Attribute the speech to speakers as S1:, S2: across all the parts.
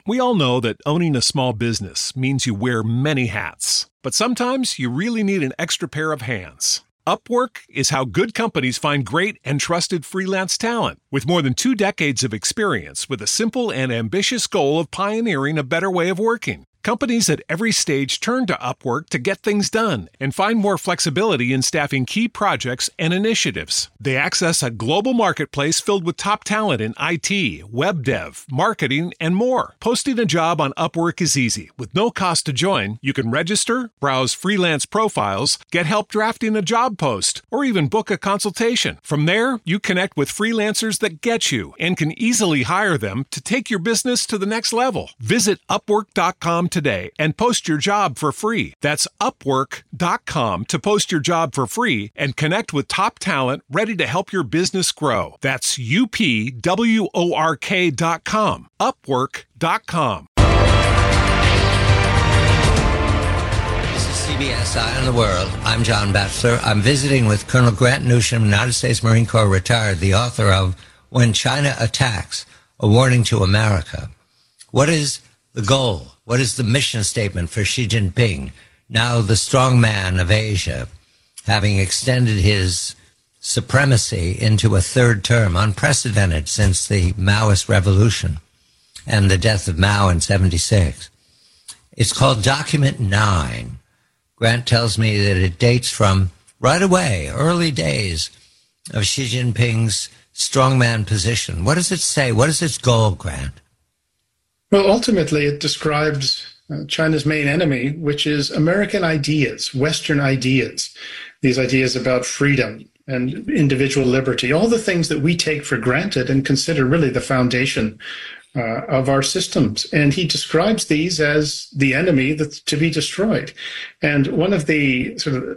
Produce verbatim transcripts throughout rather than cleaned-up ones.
S1: We all know that owning a small business means you wear many hats, but sometimes you really need an extra pair of hands. Upwork is how good companies find great and trusted freelance talent. With more than two decades of experience with a simple and ambitious goal of pioneering a better way of working, companies at every stage turn to Upwork to get things done and find more flexibility in staffing key projects and initiatives. They access a global marketplace filled with top talent in I T, web dev, marketing, and more. Posting a job on Upwork is easy. With no cost to join, you can register, browse freelance profiles, get help drafting a job post, or even book a consultation. From there, you connect with freelancers that get you and can easily hire them to take your business to the next level. Visit upwork dot com today and post your job for free. That's upwork dot com to post your job for free and connect with top talent ready to help your business grow. That's U P W O R K dot com. upwork dot com.
S2: This is C B S Eye on the World. I'm John Batchelor. I'm visiting with Colonel Grant Newsham, United States Marine Corps retired, the author of When China Attacks, A Warning to America. What is the goal? What is the mission statement for Xi Jinping, now the strong man of Asia, having extended his supremacy into a third term, unprecedented since the Maoist revolution and the death of Mao in seventy-six? It's called Document nine. Grant tells me that it dates from right away, early days of Xi Jinping's strongman position. What does it say? What is its goal, Grant?
S3: Well, ultimately, it describes uh, China's main enemy, which is American ideas, Western ideas, these ideas about freedom and individual liberty, all the things that we take for granted and consider really the foundation uh, of our systems. And he describes these as the enemy that's to be destroyed. And one of the sort of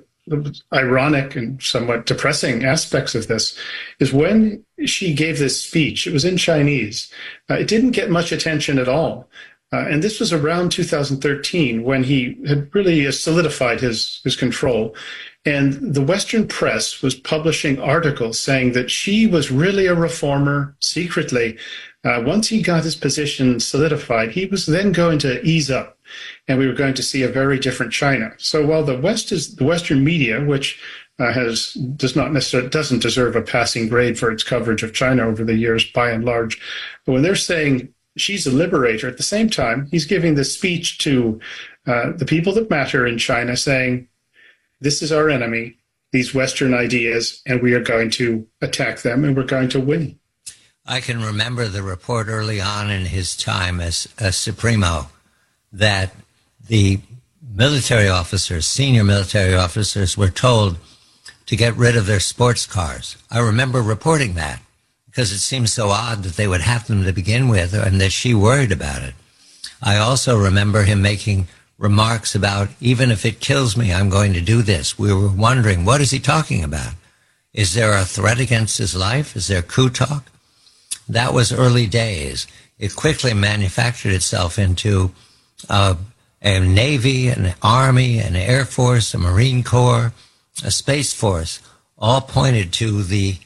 S3: ironic and somewhat depressing aspects of this is when she gave this speech, it was in Chinese. Uh, it didn't get much attention at all. Uh, and this was around two thousand thirteen when he had really solidified his, his control. And the Western press was publishing articles saying that Xi was really a reformer secretly. Uh, once he got his position solidified, he was then going to ease up. And we were going to see a very different China. So while the West is the Western media, which uh, has does not necessarily doesn't deserve a passing grade for its coverage of China over the years, by and large, but when they're saying she's a liberator, at the same time he's giving this speech to uh, the people that matter in China, saying this is our enemy, these Western ideas, and we are going to attack them, and we're going to win.
S2: I can remember the report early on in his time as a Supremo that the military officers, senior military officers, were told to get rid of their sports cars. I remember reporting that because it seemed so odd that they would have them to begin with and that she worried about it. I also remember him making remarks about, even if it kills me, I'm going to do this. We were wondering, what is he talking about? Is there a threat against his life? Is there coup talk? That was early days. It quickly manufactured itself into Uh, a Navy, an Army, an Air Force, a Marine Corps, a Space Force, all pointed to the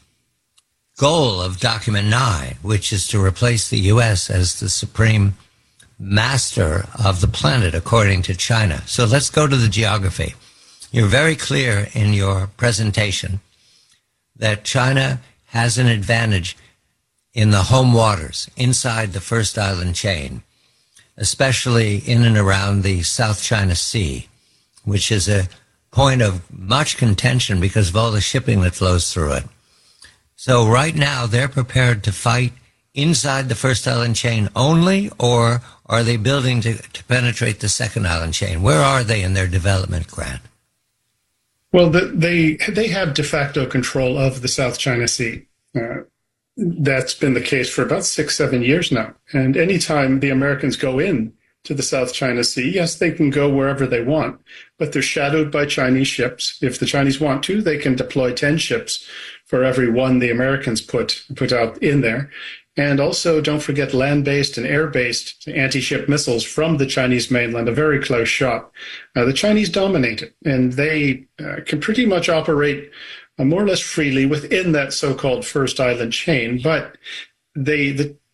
S2: goal of Document nine, which is to replace the U S as the supreme master of the planet, according to China. So let's go to the geography. You're very clear in your presentation that China has an advantage in the home waters, inside the first island chain, especially in and around the South China Sea, which is a point of much contention because of all the shipping that flows through it. So right now, they're prepared to fight inside the first island chain only, or are they building to, to penetrate the second island chain? Where are they in their development, Grant?
S3: Well, the, they they have de facto control of the South China Sea. Uh, That's been the case for about six, seven years now. And anytime the Americans go in to the South China Sea, yes, they can go wherever they want, but they're shadowed by Chinese ships. If the Chinese want to, they can deploy ten ships for every one the Americans put put out in there. And also, don't forget land-based and air-based anti-ship missiles from the Chinese mainland, a very close shot. Uh, the Chinese dominate it, and they uh, can pretty much operate more or less freely within that so-called first island chain, but they the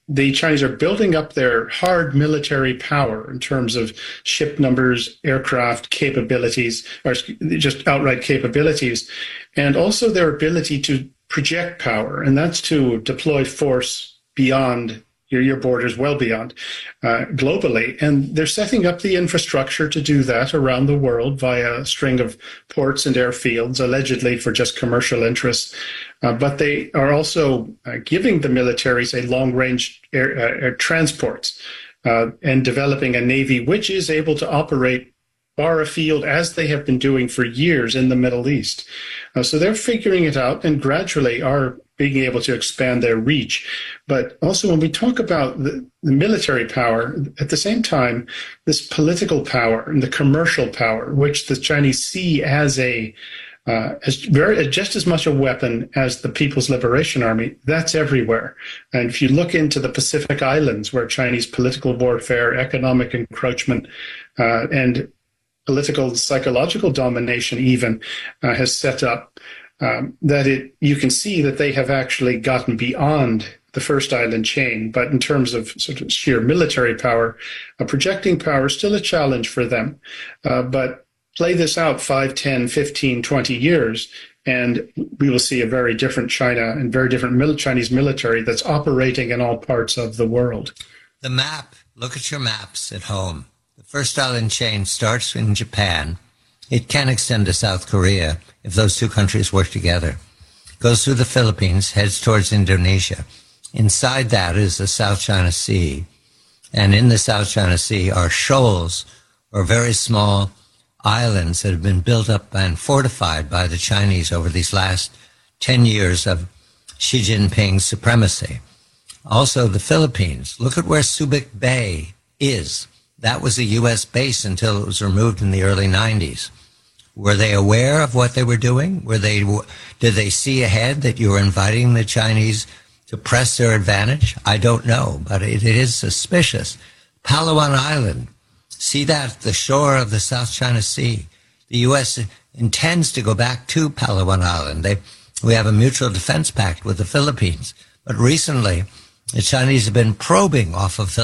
S3: the Chinese are building up their hard military power in terms of ship numbers, aircraft capabilities, or just outright capabilities, and also their ability to project power, and that's to deploy force beyond your, your borders, well beyond, uh, globally. And they're setting up the infrastructure to do that around the world via a string of ports and airfields, allegedly for just commercial interests. Uh, but they are also uh, giving the militaries a long-range air, uh, air transports uh, and developing a navy which is able to operate far afield, as they have been doing for years in the Middle East. Uh, so they're figuring it out and gradually are being able to expand their reach. But also when we talk about the, the military power, at the same time, this political power and the commercial power, which the Chinese see as a uh, as very just as much a weapon as the People's Liberation Army, that's everywhere. And if you look into the Pacific Islands, where Chinese political warfare, economic encroachment, uh, and political, psychological domination even uh, has set up, um, that it you can see that they have actually gotten beyond the first island chain. But in terms of sort of sheer military power, uh, projecting power is still a challenge for them. Uh, but play this out five, ten, fifteen, twenty years, and we will see a very different China and very different mil- Chinese military that's operating in all parts of the world.
S2: The map, look at your maps at home. The first island chain starts in Japan. It can extend to South Korea if those two countries work together. Goes through the Philippines, heads towards Indonesia. Inside that is the South China Sea. And in the South China Sea are shoals, or very small islands that have been built up and fortified by the Chinese over these last ten years of Xi Jinping's supremacy. Also, the Philippines. Look at where Subic Bay is. That was a U S base until it was removed in the early nineties. Were they aware of what they were doing? Were they, did they see ahead that you were inviting the Chinese to press their advantage? I don't know, but it, it is suspicious. Palawan Island. See that, the shore of the South China Sea. The U S intends to go back to Palawan Island. They, we have a mutual defense pact with the Philippines. But recently, the Chinese have been probing off of,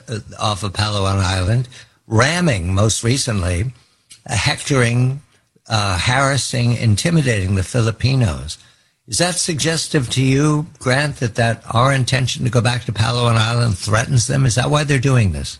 S2: off of Palawan Island, ramming most recently, uh, hectoring, uh, harassing, intimidating the Filipinos. Is that suggestive to you, Grant, that, that our intention to go back to Palawan Island threatens them? Is that why they're doing this?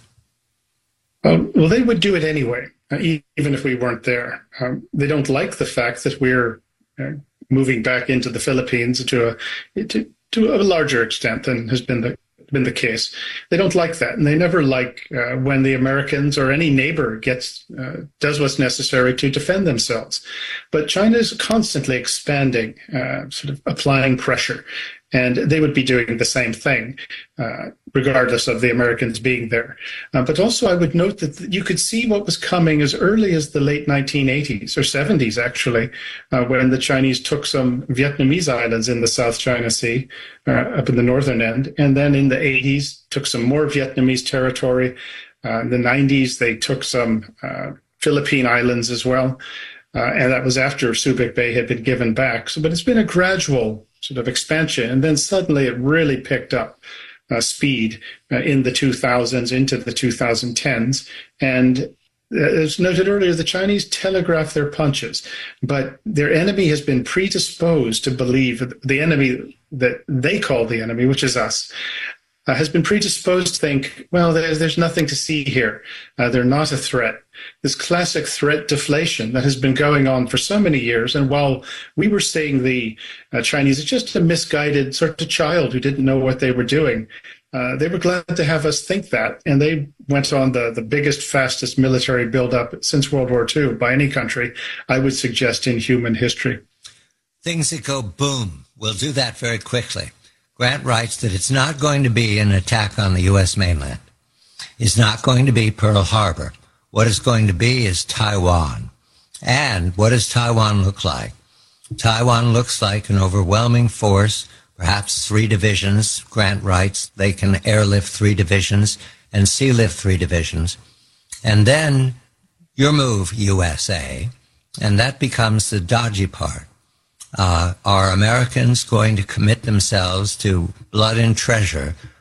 S3: Um, well, they would do it anyway, uh, even if we weren't there. Um, they don't like the fact that we're uh, moving back into the Philippines to a to, to a larger extent than has been the been the case. They don't like that, and they never like uh, when the Americans or any neighbor gets uh, does what's necessary to defend themselves. But China is constantly expanding, uh, sort of applying pressure. And they would be doing the same thing, uh, regardless of the Americans being there. Uh, but also, I would note that you could see what was coming as early as the late nineteen eighties, or seventies, actually, uh, when the Chinese took some Vietnamese islands in the South China Sea, uh, up in the northern end. And then in the eighties, took some more Vietnamese territory. Uh, in the nineties, they took some uh, Philippine islands as well. Uh, and that was after Subic Bay had been given back. So, but it's been a gradual sort of expansion. And then suddenly it really picked up uh, speed uh, in the two thousands, into the twenty tens. And as noted earlier, the Chinese telegraph their punches, but their enemy has been predisposed to believe, the enemy that they call the enemy, which is us, uh, has been predisposed to think, well, there's, there's nothing to see here. Uh, they're not a threat. This classic threat deflation that has been going on for so many years. And while we were saying the uh, Chinese are just a misguided sort of child who didn't know what they were doing, uh, they were glad to have us think that. And they went on the, the biggest, fastest military buildup since World War Two by any country, I would suggest, in human history.
S2: Things that go boom. We'll do that very quickly. Grant writes that it's not going to be an attack on the U S mainland. It's not going to be Pearl Harbor. What it's going to be is Taiwan. And what does Taiwan look like? Taiwan looks like an overwhelming force, perhaps three divisions. Grant writes they can airlift three divisions and sea lift three divisions. And then your move, U S A, and that becomes the dodgy part. Uh, are Americans going to commit themselves to blood and treasure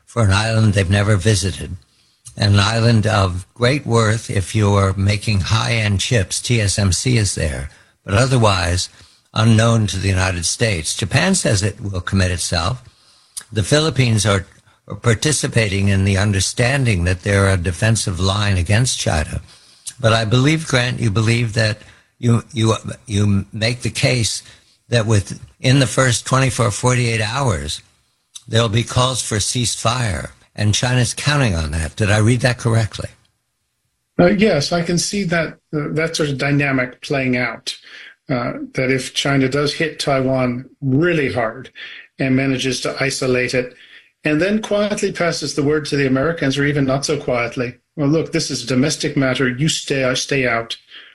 S2: for an island they've never visited, an island of great worth if you're making high-end chips. T S M C is there, but otherwise unknown to the United States. Japan says it will commit itself. The Philippines are, are participating in the understanding that they're a defensive line against China. But I believe, Grant, you believe that you you you make the case that within the first twenty-four, forty-eight hours, there'll be calls for ceasefire, and China's counting on that. Did I read that correctly?
S3: Uh, yes, I can see that uh, that sort of dynamic playing out, uh, that if China does hit Taiwan really hard and manages to isolate it, and then quietly passes the word to the Americans, or even not so quietly, well, look, this is a domestic matter, you stay, stay out,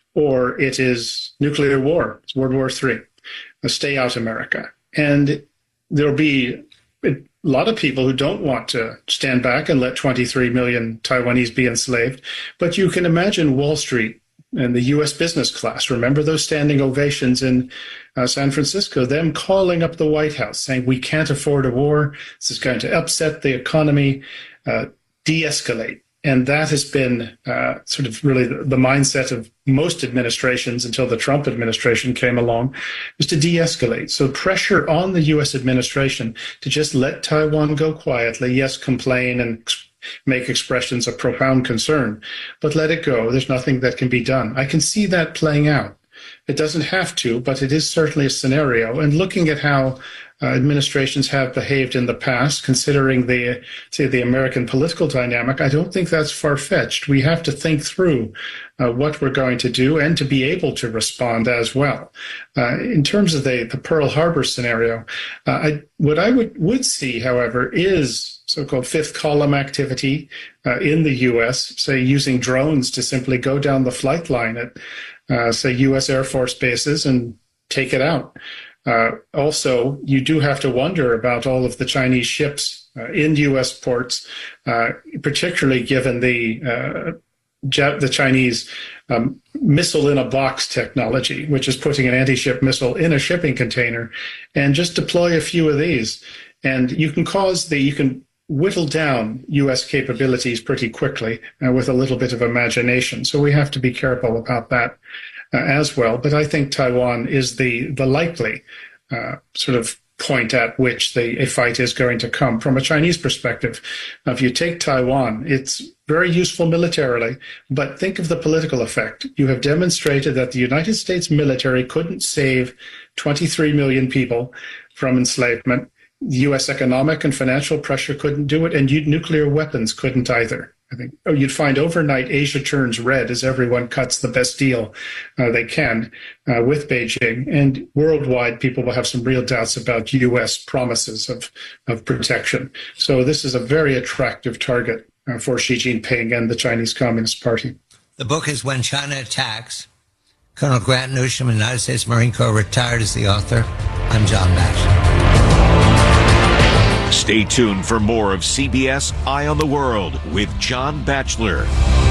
S3: or it is nuclear war, it's World War Three. Stay out, America. And there'll be a lot of people who don't want to stand back and let twenty-three million Taiwanese be enslaved. But you can imagine Wall Street and the U S business class. Remember those standing ovations in uh, San Francisco, them calling up the White House saying, we can't afford a war. This is going to upset the economy, uh, de-escalate. And that has been uh, sort of really the, the mindset of most administrations until the Trump administration came along, was to de-escalate. So pressure on the U S administration to just let Taiwan go quietly, yes, complain and ex- make expressions of profound concern, but let it go. There's nothing that can be done. I can see that playing out. It doesn't have to, but it is certainly a scenario. And looking at how uh, administrations have behaved in the past, considering the, say, the American political dynamic, I don't think that's far-fetched. We have to think through uh, what we're going to do and to be able to respond as well. Uh, in terms of the, the Pearl Harbor scenario, uh, I, what I would, would see, however, is so-called fifth column activity uh, in the U S, say using drones to simply go down the flight line at, uh, say, U S Air Force bases and take it out. Uh, also, you do have to wonder about all of the Chinese ships uh, in U S ports, uh, particularly given the uh, the Chinese um, missile in a box technology, which is putting an anti-ship missile in a shipping container, and just deploy a few of these, and you can cause the you can whittle down U S capabilities pretty quickly uh, with a little bit of imagination. So we have to be careful about that uh, as well. But I think Taiwan is the the likely uh, sort of point at which the, a fight is going to come. From a Chinese perspective, now, if you take Taiwan, it's very useful militarily, but think of the political effect. You have demonstrated that the United States military couldn't save twenty-three million people from enslavement. U S economic and financial pressure couldn't do it, and nuclear weapons couldn't either. I think oh, you'd find overnight Asia turns red as everyone cuts the best deal uh, they can uh, with Beijing. And worldwide, people will have some real doubts about U S promises of, of protection. So this is a very attractive target uh, for Xi Jinping and the Chinese Communist Party.
S2: The book is When China Attacks. Colonel Grant Newsham, United States Marine Corps, retired, is the author. I'm John Batchelor.
S4: Stay tuned for more of C B S Eye on the World with John Batchelor.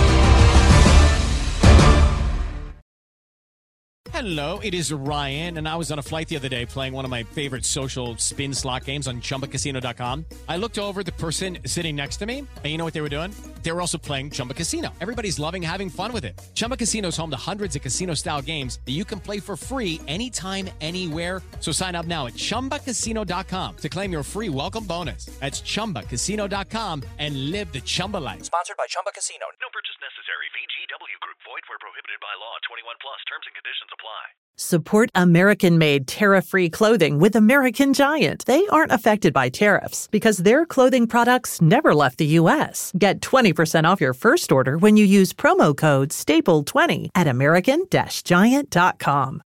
S5: Hello, it is Ryan, and I was on a flight the other day playing one of my favorite social spin slot games on Chumba Casino dot com. I looked over at the person sitting next to me, and you know what they were doing? They were also playing Chumba Casino. Everybody's loving having fun with it. Chumba Casino is home to hundreds of casino-style games that you can play for free anytime, anywhere. So sign up now at Chumba Casino dot com to claim your free welcome bonus. That's Chumba Casino dot com and live the Chumba life.
S6: Sponsored by Chumba Casino.
S7: No purchase necessary. V G W Group. Void where prohibited by law. twenty-one plus. Terms and conditions apply.
S8: Support American-made tariff-free clothing with American Giant. They aren't affected by tariffs because their clothing products never left the U S. Get twenty percent off your first order when you use promo code staple twenty at American Giant dot com.